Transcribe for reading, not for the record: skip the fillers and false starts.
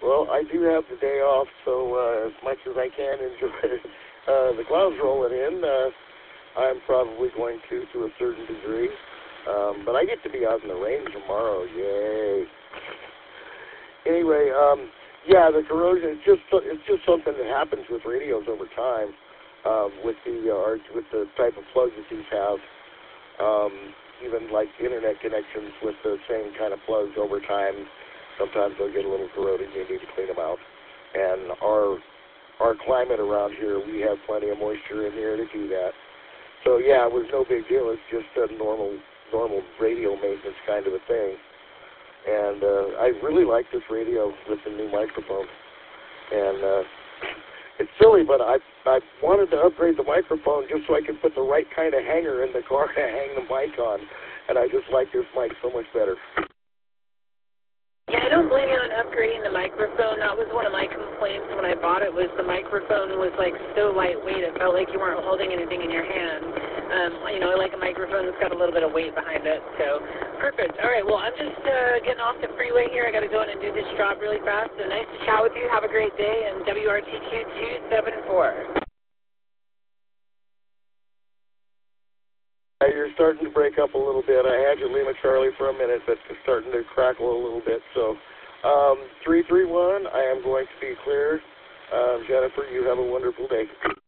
Well, I do have the day off, so as much as I can enjoy the clouds rolling in, I'm probably going to a certain degree. But I get to be out in the range tomorrow. Yay! Anyway, yeah, the corrosion it's just something that happens with radios over time, with the type of plugs that these have. Even like internet connections with the same kind of plugs over time, sometimes they'll get a little corroded. You need to clean them out. And our climate around here, we have plenty of moisture in here to do that. So yeah, it was no big deal. It's just a normal radio maintenance kind of a thing. And I really like this radio with the new microphone. And it's silly, but I wanted to upgrade the microphone just so I could put the right kind of hanger in the car to hang the mic on. And I just like this mic so much better. Yeah, I don't blame you on upgrading the microphone. That was one of my complaints when I bought it, was the microphone was like so lightweight. It felt like you weren't holding anything in your hand. You know, I like a microphone that's got a little bit of weight behind it. So, perfect. All right, well, I'm just getting off the freeway here. I got to go in and do this job really fast. So nice to chat with you. Have a great day. And WRTQ 274. You're starting to break up a little bit. I had you Lima Charlie for a minute, but it's starting to crackle a little bit. So, 331, I am going to be clear. Jennifer, you have a wonderful day.